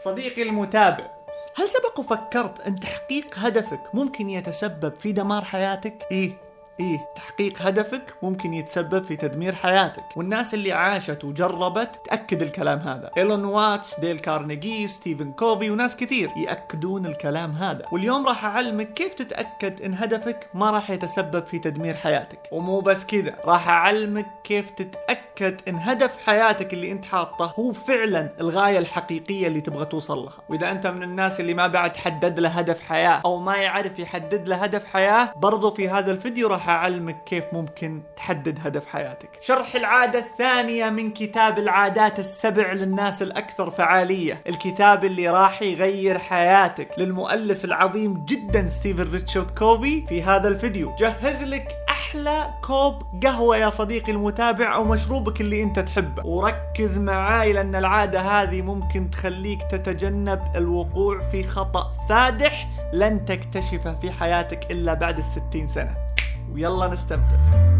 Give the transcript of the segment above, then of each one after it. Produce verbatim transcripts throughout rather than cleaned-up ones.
صديقي المتابع، هل سبق وفكرت أن تحقيق هدفك ممكن يتسبب في دمار حياتك؟ إيه إيه تحقيق هدفك ممكن يتسبب في تدمير حياتك، والناس اللي عاشت وجربت تأكد الكلام هذا. إيلون واتس، ديل كارنيجي، ستيفن كوفي وناس كثير يأكدون الكلام هذا. واليوم راح أعلمك كيف تتأكد إن هدفك ما راح يتسبب في تدمير حياتك. ومو بس كذا، راح أعلمك كيف تتأكد إن هدف حياتك اللي أنت حاطه هو فعلا الغاية الحقيقية اللي تبغى توصل لها. وإذا أنت من الناس اللي ما بعد حدد له هدف حياة أو ما يعرف يحدد له هدف حياة، برضو في هذا الفيديو راح أعلمك كيف ممكن تحدد هدف حياتك. شرح العادة الثانية من كتاب العادات السبع للناس الأكثر فعالية، الكتاب اللي راح يغير حياتك، للمؤلف العظيم جدا ستيفن ريتشارد كوفي. في هذا الفيديو جهز لك أحلى كوب قهوة يا صديقي المتابع أو مشروبك اللي أنت تحبه، وركز معاي لأن العادة هذه ممكن تخليك تتجنب الوقوع في خطأ فادح لن تكتشفه في حياتك إلا بعد الستين سنة. ويلا نستمتع.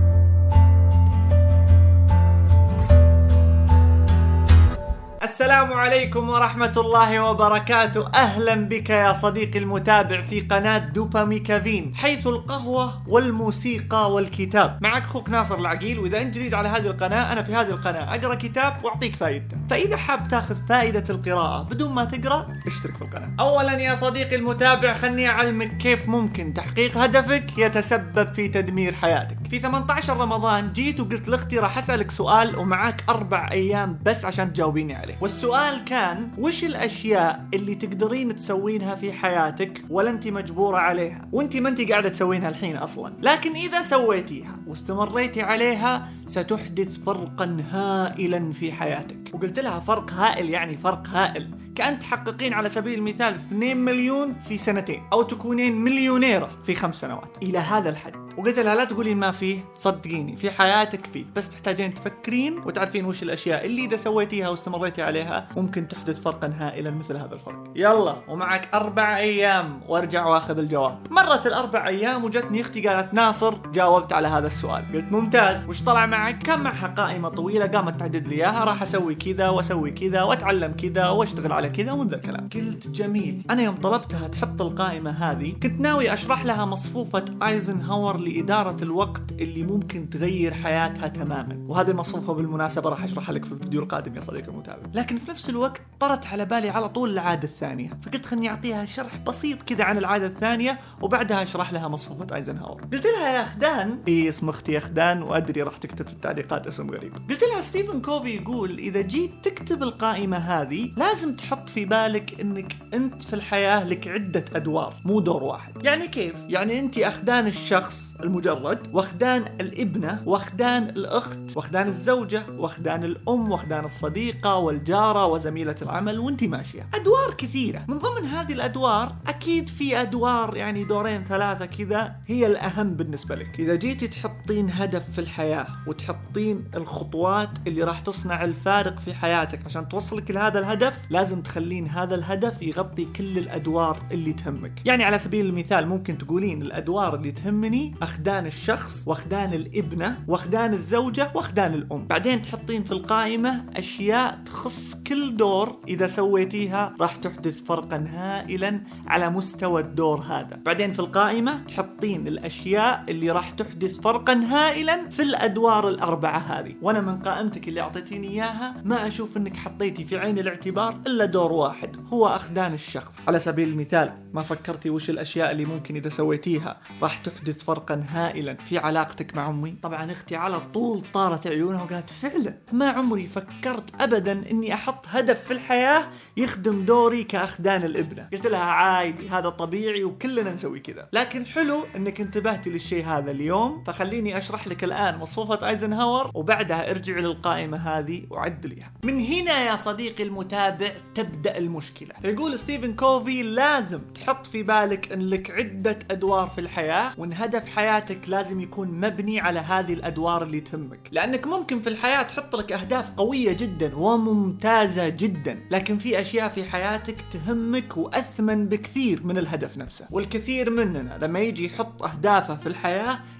السلام عليكم ورحمة الله وبركاته. أهلا بك يا صديقي المتابع في قناة دوبامي كافين، حيث القهوة والموسيقى والكتاب. معك أخوك ناصر العقيل، وإذا أنت جديد على هذه القناة، أنا في هذه القناة أقرأ كتاب وأعطيك فائدته. فإذا حاب تاخذ فائدة القراءة بدون ما تقرأ، اشترك في القناة. أولا يا صديقي المتابع، خلني أعلمك كيف ممكن تحقيق هدفك يتسبب في تدمير حياتك. في ثمانية عشر رمضان جيت وقلت لأختي راح أسألك سؤال ومعاك أربع أيام بس عشان تجاوبيني عليه. والسؤال كان: وش الأشياء اللي تقدرين تسوينها في حياتك ولا أنت مجبورة عليها، وأنت ما أنت قاعدة تسوينها الحين أصلا، لكن إذا سويتيها واستمريتي عليها ستحدث فرقا هائلا في حياتك. وقلت لها فرق هائل يعني فرق هائل، كأن تحققين على سبيل المثال اثنين مليون في سنتين، أو تكونين مليونيرة في خمس سنوات، إلى هذا الحد. وقلت لها لا تقولين ما فيه، صدقيني في حياتك فيه، بس تحتاجين تفكرين وتعرفين وش الأشياء اللي إذا سويتيها واستمريتي عليها ممكن تحدث فرقا هائلا مثل هذا الفرق. يلا، ومعك أربع أيام وارجع واخذ الجواب. مرت الأربع أيام وجتني أختي قالت: ناصر جاوبت على هذا السؤال. قلت ممتاز، وش طلع معك؟ كان معها قائمة طويلة قامت تعدد لي إياها، راح أسوي كذا وأسوي كذا وأتعلم كذا وأشتغل على كذا ومن ذا الكلام. قلت جميل. أنا يوم طلبتها تحط القائمة هذه كنت ناوي أشرح لها مصفوفة ايزنهاور لإدارة الوقت اللي ممكن تغير حياتها تماما، وهذه المصفوفة بالمناسبة راح أشرحها لك في الفيديو القادم يا صديقي المتابع. لكن في نفس الوقت طرت على بالي على طول العادة الثانية، فقلت خلني أعطيها شرح بسيط كذا عن العادة الثانية وبعدها أشرح لها مصفوفة ايزنهاور. قلت لها يا أخدان، إيه اسم أختي أخدان وأدري راح تكتب في التعليقات اسم غريب. قلت لها ستيفن كوفي يقول إذا جيت تكتب القائمة هذه لازم تحط في بالك إنك أنت في الحياة لك عدة أدوار مو دور واحد. يعني كيف؟ يعني أنت أخدان الشخص المجرد، واخدان الابنة، واخدان الأخت، واخدان الزوجة، واخدان الأم، واخدان الصديقة والجارة وزميلة العمل، وانت ماشية. أدوار كثيرة. من ضمن هذه الأدوار أكيد في أدوار يعني دورين ثلاثة كذا هي الأهم بالنسبة لك. إذا جيتي تحطين هدف في الحياة وتحطين الخطوات اللي راح تصنع الفارق في حياتك عشان توصلك لهذا الهدف، لازم تخلين هذا الهدف يغطي كل الأدوار اللي تهمك. يعني على سبيل المثال ممكن تقولين الأدوار اللي تهمني أخدان الشخص، واخدان الابنة، واخدان الزوجة، واخدان الأم. بعدين تحطين في القائمة أشياء تخص كل دور إذا سويتيها راح تحدث فرقا هائلا على مستوى الدور هذا. بعدين في القائمة تحطين الأشياء اللي راح تحدث فرقا هائلا في الأدوار الأربعة هذه. وأنا من قائمتك اللي أعطيتيني إياها ما أشوف أنك حطيتي في عين الاعتبار إلا دور واحد، هو أخدان الشخص. على سبيل المثال ما فكرتي وش الأشياء اللي ممكن إذا سويتيها راح تحدث فرقا هائلا في علاقتك مع أمي؟ طبعا اختي على طول طارت عيونها وقالت فعلا ما عمري فكرت أبدا أني أحط هدف في الحياة يخدم دوري كأخدان الابنة. قلت لها عادي، هذا طبيعي وكلنا نسوي كذا، لكن حلو أنك انتبهتي للشيء هذا اليوم، فخليني أشرح لك الآن مصفوفة ايزنهاور وبعدها ارجع للقائمة هذه وعدليها. من هنا يا صديقي المتابع تبدأ المشكلة. يقول ستيفن كوفي لازم تحط في بالك أن لك عدة أدوار في الحياة، وأن هدف حياتك لازم يكون مبني على هذه الأدوار اللي تهمك. لأنك ممكن في الحياة تحط لك أهداف قوية جدا وممتازة جدا، لكن في أشياء في حياتك تهمك وأثمن بكثير من الهدف نفسه. والكثير مننا لما يجي يحط أهدافه في الحياة يحط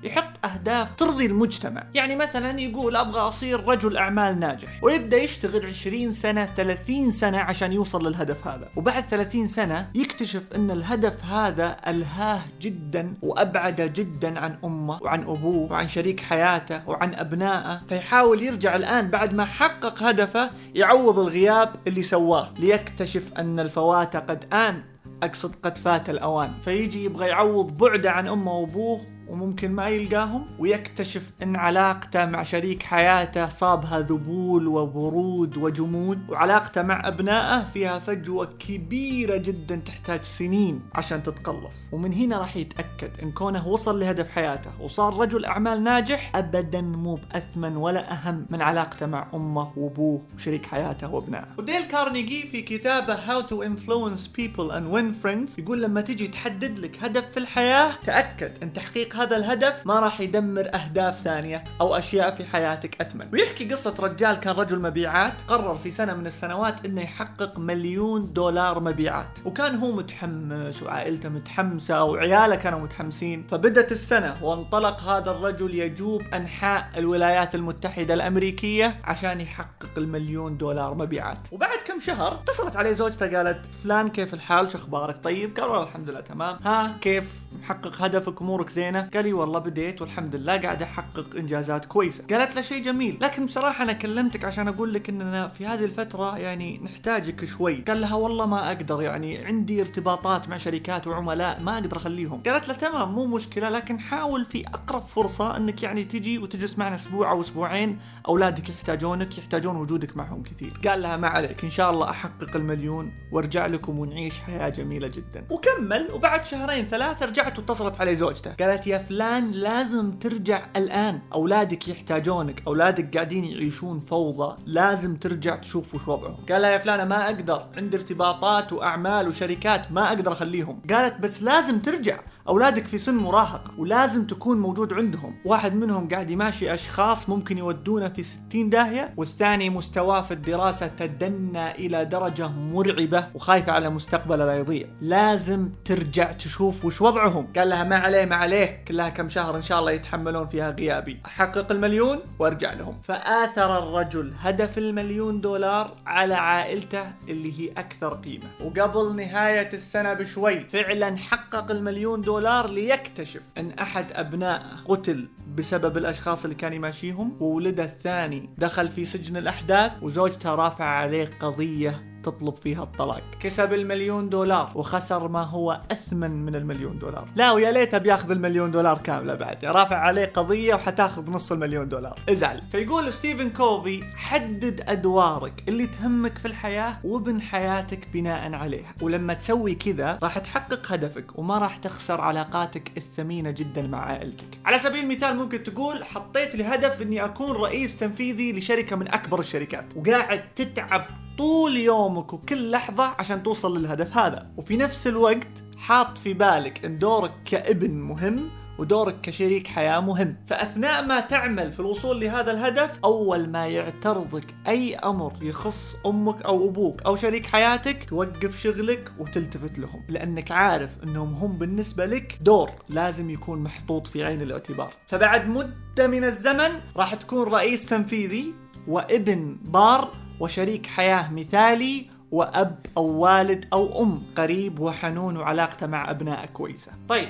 أهداف ترضي المجتمع. يعني مثلا يقول أبغى أصير رجل أعمال ناجح، ويبدأ يشتغل عشرين سنة ثلاثين سنة عشان يوصل للهدف هذا، وبعد ثلاثين سنة يكتشف أن الهدف هذا ألهاه جدا وأبعده جدا عن أمه وعن أبوه وعن شريك حياته وعن أبنائه، فيحاول يرجع الآن بعد ما حقق هدفه يعوض الغياب اللي سواه، ليكتشف أن الفوات قد آن، أقصد قد فات الأوان. فيجي يبغى يعوض بعده عن أمه وأبوه وممكن ما يلقاهم، ويكتشف أن علاقته مع شريك حياته صابها ذبول وبرود وجمود، وعلاقته مع أبنائه فيها فجوة كبيرة جدا تحتاج سنين عشان تتقلص. ومن هنا راح يتأكد أن كونه وصل لهدف حياته وصار رجل أعمال ناجح أبدا مو بأثمن ولا أهم من علاقته مع أمه وأبوه وشريك حياته وأبنائه. وديل كارنيجي في كتابه How to Influence People and Win Friends يقول لما تجي تحدد لك هدف في الحياة تأكد أن تحقيق هذا الهدف ما راح يدمر أهداف ثانية أو أشياء في حياتك أثمن. ويحكي قصة رجال كان رجل مبيعات قرر في سنة من السنوات إنه يحقق مليون دولار مبيعات، وكان هو متحمس وعائلته متحمسة وعياله كانوا متحمسين. فبدت السنة وانطلق هذا الرجل يجوب أنحاء الولايات المتحدة الأمريكية عشان يحقق المليون دولار مبيعات. وبعد كم شهر اتصلت عليه زوجته قالت فلان كيف الحال، شو أخبارك؟ طيب. قال والله الحمد لله تمام. ها كيف محقق هدفك، أمورك زينة؟ قال لي والله بديت والحمد لله قاعد أحقق إنجازات كويسة. قالت له شيء جميل، لكن بصراحة أنا كلمتك عشان أقول لك إننا في هذه الفترة يعني نحتاجك شوي. قال لها والله ما أقدر، يعني عندي ارتباطات مع شركات وعملاء ما أقدر أخليهم. قالت له تمام مو مشكلة، لكن حاول في أقرب فرصة إنك يعني تجي وتجلس معنا أسبوع أو أسبوعين، أولادك يحتاجونك يحتاجون وجودك معهم كثير. قال لها ما عليك، إن شاء الله أحقق المليون وارجع لكم ونعيش حياة جميلة جدا. وكمل، وبعد شهرين ثلاثة رجعت واتصلت على زوجته قالت يا فلان لازم ترجع الآن، أولادك يحتاجونك، أولادك قاعدين يعيشون فوضى، لازم ترجع تشوف وش وضعهم. قال يا فلانة ما أقدر، عندي ارتباطات وأعمال وشركات ما أقدر أخليهم. قالت بس لازم ترجع، أولادك في سن مراهقة ولازم تكون موجود عندهم، واحد منهم قاعد يماشي أشخاص ممكن يودونه في ستين داهية، والثاني مستواه في الدراسة تدنى إلى درجة مرعبة وخايفة على مستقبله لا يضيع، لازم ترجع تشوف وش وضعهم. قال لها ما عليه ما عليه، كلها كم شهر إن شاء الله يتحملون فيها غيابي، أحقق المليون وارجع لهم. فآثر الرجل هدف المليون دولار على عائلته اللي هي أكثر قيمة، وقبل نهاية السنة بشوي فعلا حقق المليون دولار دولار ليكتشف أن أحد أبنائه قتل بسبب الأشخاص اللي كان يماشيهم، وولده الثاني دخل في سجن الأحداث، وزوجته رافع عليه قضية تطلب فيها الطلاق. كسب المليون دولار وخسر ما هو أثمن من المليون دولار. لا ويا ليته بياخذ المليون دولار كاملة بعد، رافع عليه قضية وحتاخذ نص المليون دولار، ازعل. فيقول ستيفن كوفي حدد أدوارك اللي تهمك في الحياة وابن حياتك بناء عليها، ولما تسوي كذا راح تحقق هدفك وما راح تخسر علاقاتك الثمينة جدا مع عائلتك. على سبيل المثال ممكن تقول حطيت لي هدف اني اكون رئيس تنفيذي لشركة من اكبر الشركات، وقاعد تتعب طول يومك وكل لحظة عشان توصل للهدف هذا، وفي نفس الوقت حاط في بالك ان دورك كابن مهم ودورك كشريك حياة مهم. فأثناء ما تعمل في الوصول لهذا الهدف، أول ما يعترضك أي أمر يخص أمك أو أبوك أو شريك حياتك توقف شغلك وتلتفت لهم، لأنك عارف أنهم هم بالنسبة لك دور لازم يكون محطوط في عين الاعتبار. فبعد مدة من الزمن راح تكون رئيس تنفيذي وابن بار وشريك حياة مثالي وأب أو والد أو أم قريب وحنون وعلاقته مع أبنائه كويسة. طيب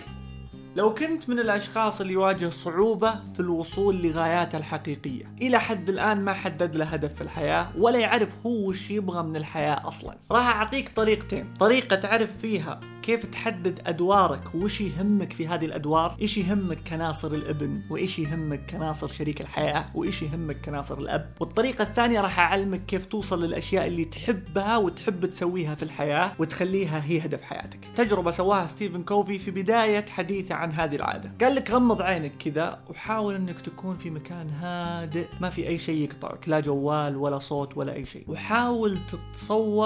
لو كنت من الأشخاص اللي يواجه صعوبة في الوصول لغاياته الحقيقية، إلى حد الآن ما حدد له هدف في الحياة ولا يعرف هو وش يبغى من الحياة أصلا، راح أعطيك طريقتين. طريقة تعرف فيها كيف تحدد أدوارك وش يهمك في هذه الأدوار، إيش يهمك كناصر الابن وإيش يهمك كناصر شريك الحياة وإيش يهمك كناصر الأب. والطريقة الثانية راح أعلمك كيف توصل للأشياء اللي تحبها وتحب تسويها في الحياة وتخليها هي هدف حياتك. تجربة سواها ستيفن كوفي في بداية حديثه عن هذه العادة. قال لك غمض عينك كذا وحاول أنك تكون في مكان هادئ ما في أي شيء يقطعك، لا جوال ولا صوت ولا أي شيء، وحاول تتصور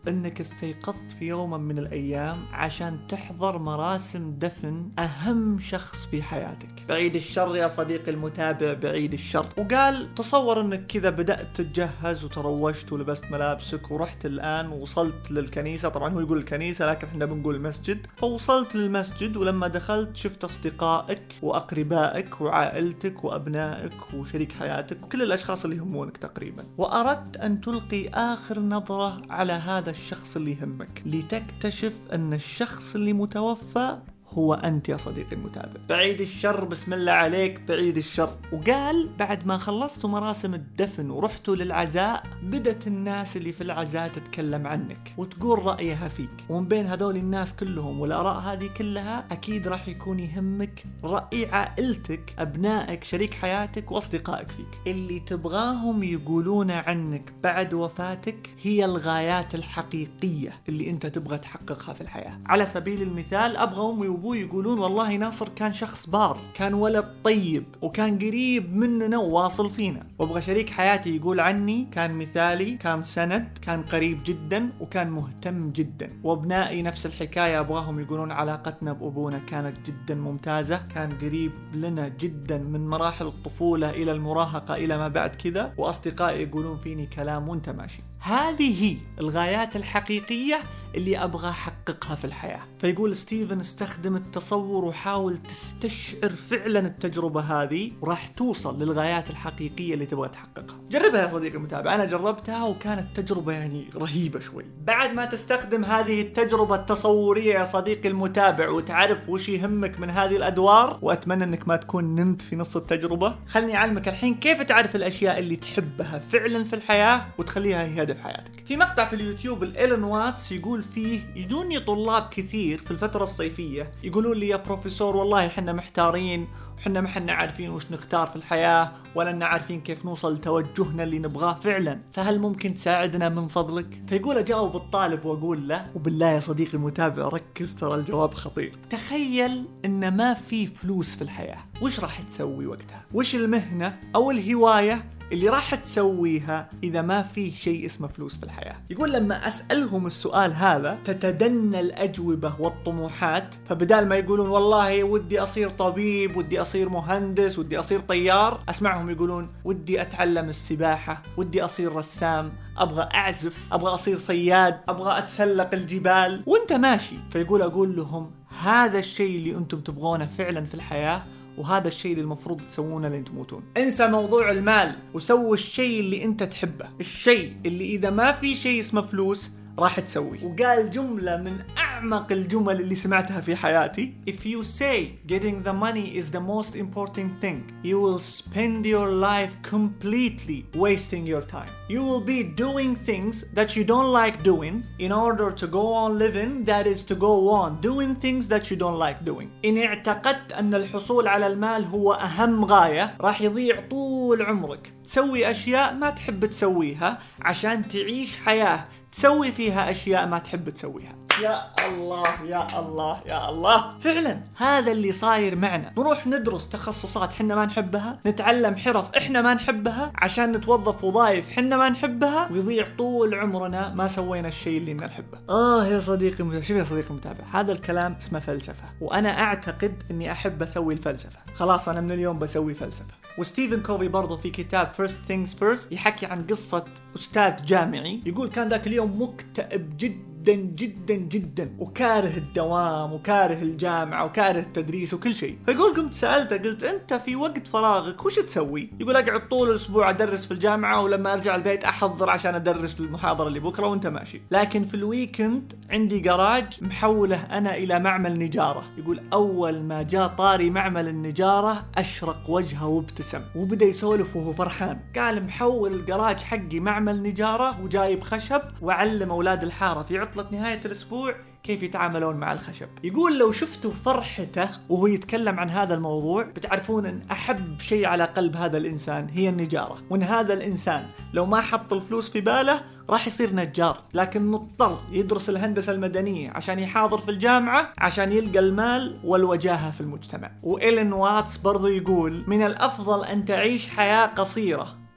انك استيقظت في يوم من الايام عشان تحضر مراسم دفن اهم شخص في حياتك. بعيد الشر يا صديقي المتابع، بعيد الشر. وقال تصور انك كذا بدأت تتجهز وتروشت ولبست ملابسك ورحت الان ووصلت للكنيسة. طبعا هو يقول الكنيسة لكن احنا بنقول المسجد. فوصلت للمسجد ولما دخلت شفت اصدقائك واقربائك وعائلتك وابنائك وشريك حياتك وكل الاشخاص اللي يهمونك تقريبا، واردت ان تلقي اخر نظرة على هذا الشخص اللي يهمك لتكتشف ان الشخص اللي متوفى هو أنت يا صديقي المتابع. بعيد الشر، بسم الله عليك، بعيد الشر. وقال بعد ما خلصتوا مراسم الدفن ورحتوا للعزاء بدت الناس اللي في العزاء تتكلم عنك وتقول رأيها فيك، ومن بين هذول الناس كلهم والآراء هذه كلها أكيد راح يكون يهمك رأي عائلتك، أبنائك، شريك حياتك وأصدقائك فيك. اللي تبغاهم يقولون عنك بعد وفاتك هي الغايات الحقيقية اللي أنت تبغى تحققها في الحياة. على سبيل المثال أبغاهم وأبوي يقولون والله ناصر كان شخص بار، كان ولد طيب وكان قريب مننا وواصل فينا. وابغى شريك حياتي يقول عني كان مثالي، كان سند، كان قريب جدا وكان مهتم جدا. وابنائي نفس الحكاية، ابغاهم يقولون علاقتنا بأبونا كانت جدا ممتازة، كان قريب لنا جدا من مراحل الطفولة إلى المراهقة إلى ما بعد كذا. وأصدقائي يقولون فيني كلام وانت ماشي. هذه هي الغايات الحقيقية اللي أبغى أحققها في الحياة. فيقول ستيفن استخدم التصور وحاول تستشعر فعلا التجربة هذه وراح توصل للغايات الحقيقية اللي تبغى تحققها. جربها يا صديقي المتابع، أنا جربتها وكانت تجربة يعني رهيبة شوي. بعد ما تستخدم هذه التجربة التصورية يا صديقي المتابع وتعرف وش يهمك من هذه الأدوار، وأتمنى أنك ما تكون نمت في نص التجربة، خلني أعلمك الحين كيف تعرف الأشياء اللي تحبها فعلا في الحياة وتخليها هي هدف حياتك. في مقطع في اليوتيوب الإيلون واتس يقول فيه يجوني طلاب كثير في الفترة الصيفية يقولون لي يا بروفيسور والله حنا محتارين وحنا ما حنا عارفين وش نختار في الحياة ولا لنا عارفين كيف نوصل لتوجهنا اللي نبغاه فعلا، فهل ممكن تساعدنا من فضلك؟ فيقول أجاوب الطالب وأقول له وبالله يا صديقي المتابع ركز ترى الجواب خطير. تخيل إن ما في فلوس في الحياة، وش راح تسوي وقتها؟ وش المهنة أو الهواية اللي راح تسويها إذا ما فيه شيء اسمه فلوس في الحياة؟ يقول لما أسألهم السؤال هذا تتدنى الأجوبة والطموحات، فبدال ما يقولون والله ودي أصير طبيب، ودي أصير مهندس، ودي أصير طيار، أسمعهم يقولون ودي أتعلم السباحة، ودي أصير رسام، أبغى أعزف، أبغى أصير صياد، أبغى أتسلق الجبال وانت ماشي. فيقول أقول لهم هذا الشيء اللي أنتم تبغونه فعلا في الحياة، وهذا الشيء اللي المفروض تسوونه لين تموتون. انسى موضوع المال وسوي الشيء اللي انت تحبه، الشيء اللي اذا ما في شيء اسمه فلوس راح تسوي. وقال جملة من أعمق الجمل اللي سمعتها في حياتي: If you say getting the money is the most important thing, you will spend your life completely wasting your time. You will be doing things that you don't like doing in order to go on living, that is to go on doing things that you don't like doing. إن اعتقدت أن الحصول على المال هو أهم غاية راح يضيع طول عمرك تسوي أشياء ما تحب تسويها عشان تعيش حياة تسوي فيها أشياء ما تحب تسويها. يا الله يا الله يا الله، فعلا هذا اللي صاير معنا. نروح ندرس تخصصات حنا ما نحبها، نتعلم حرف احنا ما نحبها عشان نتوظف وظائف حنا ما نحبها، ويضيع طول عمرنا ما سوينا الشيء اللي ما نحبه. آه يا صديقي متابع، شوف يا صديقي متابع، هذا الكلام اسمه فلسفة، وأنا أعتقد إني أحب أسوي الفلسفة. خلاص أنا من اليوم بسوي فلسفة. وستيفن كوفي برضو في كتاب First Things First يحكي عن قصة أستاذ جامعي يقول كان ذاك اليوم مكتئب جدا جدا جدا وكاره الدوام وكاره الجامعة وكاره التدريس وكل شيء. فيقول قمت سألته قلت أنت في وقت فراغك وش تسوي؟ يقول أقعد طول الأسبوع أدرس في الجامعة، ولما أرجع البيت أحضر عشان أدرس المحاضرة اللي بكرة وأنت ماشي، لكن في الويكند عندي جراج محوله أنا إلى معمل نجارة. يقول أول ما جاء طاري معمل النجارة أشرق وجهه وابتسم وبدأ يسولف وهو فرحان. قال محول الجراج حقي معمل نجارة وجايب خشب وعلم أولاد الحارة في عطلة نهاية الأسبوع كيف يتعاملون مع الخشب. يقول لو شفتوا فرحته وهو يتكلم عن هذا الموضوع بتعرفون أن أحب شيء على قلب هذا الإنسان هي النجارة، وأن هذا الإنسان لو ما حط الفلوس في باله راح يصير نجار، لكن مضطر يدرس الهندسة المدنية عشان يحاضر في الجامعة عشان يلقى المال والوجاهة في المجتمع. وإيلون واتس برضو يقول من الأفضل أن تعيش حياة قصيرة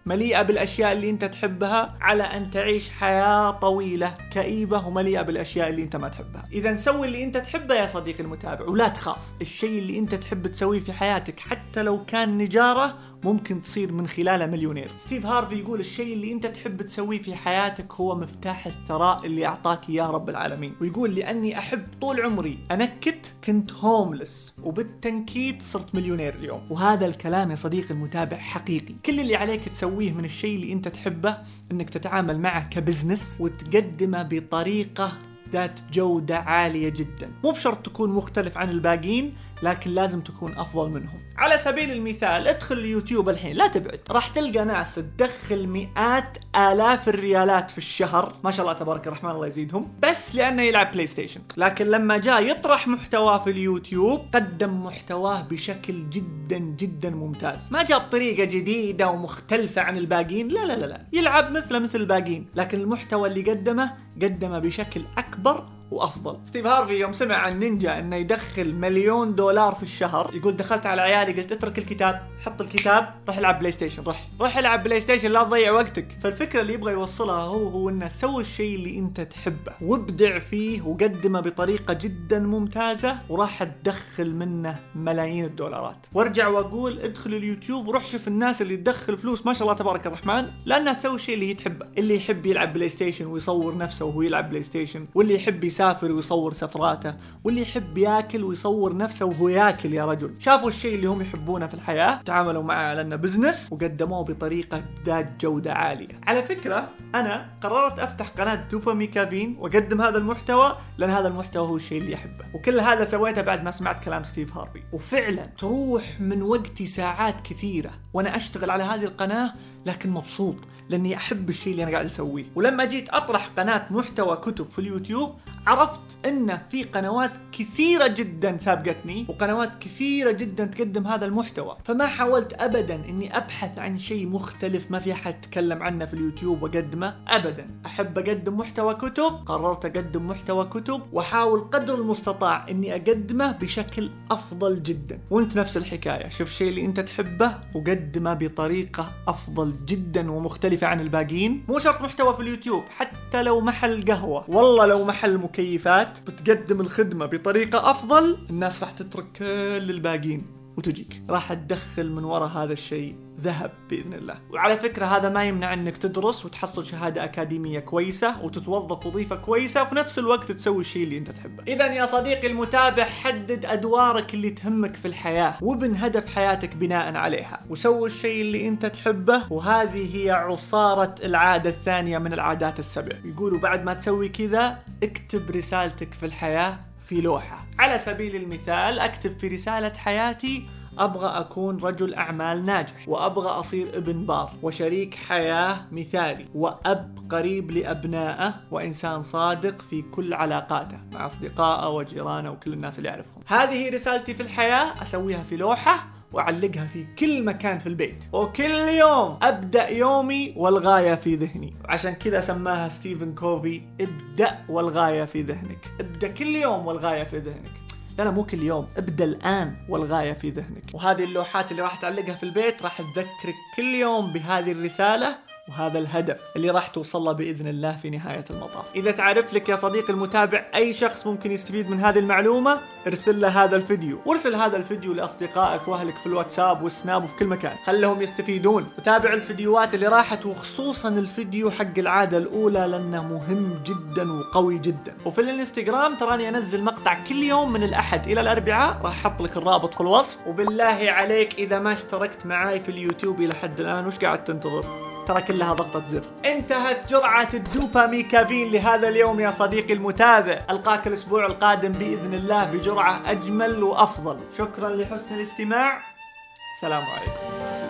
مليئة بالأشياء اللي أنت تحبها على أن تعيش حياة طويلة كئيبة ومليئة بالأشياء اللي أنت ما تحبها. إذا سوي اللي أنت تحبه يا صديقي المتابع، ولا تخاف. الشيء اللي أنت تحب تسويه في حياتك حتى لو كان نجارة ممكن تصير من خلاله مليونير. ستيف هارفي يقول الشيء اللي انت تحب تسويه في حياتك هو مفتاح الثراء اللي اعطاك اياه رب العالمين. ويقول لاني احب طول عمري انكت كنت هوملس وبالتنكيت صرت مليونير اليوم. وهذا الكلام يا صديقي المتابع حقيقي. كل اللي عليك تسويه من الشيء اللي انت تحبه انك تتعامل معه كبزنس وتقدمه بطريقة ذات جودة عالية جدا. مو بشرط تكون مختلف عن الباقين، لكن لازم تكون أفضل منهم. على سبيل المثال ادخل اليوتيوب الحين، لا تبعد، راح تلقى ناس تدخل مئات آلاف الريالات في الشهر، ما شاء الله تبارك الرحمن الله يزيدهم، بس لأنه يلعب بلاي ستيشن. لكن لما جاء يطرح محتواه في اليوتيوب قدم محتواه بشكل جدا جدا ممتاز. ما جاب طريقة جديدة ومختلفة عن الباقين، لا لا لا لا، يلعب مثله مثل الباقين، لكن المحتوى اللي قدمه قدمه بشكل أكبر وأفضل. ستيف هارفي يوم سمع عن نينجا أنه يدخل مليون دولار في الشهر، يقول دخلت على عيالي قلت اترك الكتاب، حط الكتاب، روح العب بلاي ستيشن، روح روح العب بلاي ستيشن، لا تضيع وقتك. فالفكرة اللي يبغى يوصلها هو هو أنه سوي الشيء اللي أنت تحبه وابدع فيه وقدمه بطريقة جدا ممتازة وراح تدخل منه ملايين الدولارات. وارجع وأقول ادخل اليوتيوب وروح شوف الناس اللي تدخل فلوس ما شاء الله تبارك الرحمن، لأنها تسوي الشيء اللي تحبه. اللي يحب يلعب بلاي ستيشن ويصور نفسه وهو يلعب بلاي ستيشن، واللي يحب يسافر ويصور سفراته، واللي يحب ياكل ويصور نفسه وهو ياكل. يا رجل شافوا الشيء اللي هم يحبونه في الحياة، تعاملوا معه على انه بزنس وقدموه بطريقة ذات جودة عالية. على فكرة انا قررت افتح قناة دوبامي كافين واقدم هذا المحتوى لان هذا المحتوى هو الشيء اللي احبه، وكل هذا سويته بعد ما سمعت كلام ستيف هارفي. وفعلا تروح من وقتي ساعات كثيرة وانا اشتغل على هذه القناة، لكن مبسوط لاني احب الشيء اللي انا قاعد اسويه. ولما جيت اطرح قناة محتوى كتب في اليوتيوب عرفت ان في قنوات كثيرة جدا سابقتني وقنوات كثيرة جدا تقدم هذا المحتوى، فما حاولت ابدا اني ابحث عن شيء مختلف ما في احد يتكلم عنه في اليوتيوب واقدمه ابدا. احب اقدم محتوى كتب، قررت اقدم محتوى كتب واحاول قدر المستطاع اني اقدمه بشكل افضل جدا. وانت نفس الحكاية، شوف الشيء اللي انت تحبه وقدمه بطريقة افضل جدا ومختلفة عن الباقين. مو شرط محتوى في اليوتيوب، حتى لو محل قهوة، والله لو محل مكيفات، بتقدم الخدمة بطريقة أفضل الناس راح تترك كل الباقين وتجيك، راح تدخل من وراء هذا الشيء ذهب بإذن الله. وعلى فكرة هذا ما يمنع أنك تدرس وتحصل شهادة أكاديمية كويسة وتتوظف وظيفة كويسة وفي نفس الوقت تسوي الشيء اللي أنت تحبه. إذا يا صديقي المتابع حدد أدوارك اللي تهمك في الحياة وابن هدف حياتك بناء عليها، وسوي الشيء اللي أنت تحبه. وهذه هي عصارة العادة الثانية من العادات السبع. يقولوا بعد ما تسوي كذا اكتب رسالتك في الحياة في لوحة. على سبيل المثال أكتب في رسالة حياتي أبغى أكون رجل أعمال ناجح، وأبغى أصير ابن بار وشريك حياة مثالي وأب قريب لأبنائه وإنسان صادق في كل علاقاته مع أصدقائه وجيرانه وكل الناس اللي يعرفهم. هذه رسالتي في الحياة، أسويها في لوحة وأعلقها في كل مكان في البيت، وكل يوم أبدأ يومي والغاية في ذهني. عشان كذا سماها ستيفن كوفي ابدأ والغاية في ذهنك. ابدأ كل يوم والغاية في ذهنك، لا لا مو كل يوم، ابدأ الآن والغاية في ذهنك. وهذه اللوحات اللي راح تعلقها في البيت راح تذكرك كل يوم بهذه الرسالة وهذا الهدف اللي راح توصل له بإذن الله في نهاية المطاف. إذا تعرف لك يا صديقي المتابع أي شخص ممكن يستفيد من هذه المعلومة، ارسل له هذا الفيديو، وارسل هذا الفيديو لأصدقائك وأهلك في الواتساب والسناب وفي كل مكان، خلهم يستفيدون. وتابع الفيديوهات اللي راحت وخصوصا الفيديو حق العادة الأولى لأنه مهم جدا وقوي جدا. وفي الانستغرام تراني أنزل مقطع كل يوم من الأحد إلى الأربعاء، راح أحط لك الرابط في الوصف. وبالله عليك إذا ما اشتركت معاي في اليوتيوب إلى حد الآن وش قاعد تنتظر؟ ترى كلها ضغطة زر. انتهت جرعة الدوبامي كافين لهذا اليوم يا صديقي المتابع. ألقاك الأسبوع القادم بإذن الله بجرعة أجمل وأفضل. شكرا لحسن الاستماع. سلام عليكم.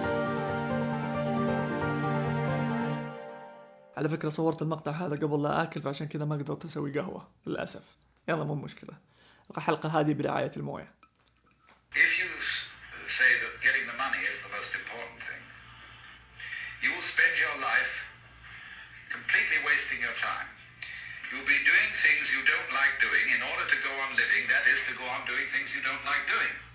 على فكرة صورت المقطع هذا قبل لا آكل، فعشان كذا ما قدرت أسوي قهوة للأسف. يلا مو مشكلة، الحلقة هذه برعاية الموية. If you say that getting the money is the most important thing, you will spend your life completely wasting your time. You'll be doing things you don't like doing in order to go on living, that is, to go on doing things you don't like doing.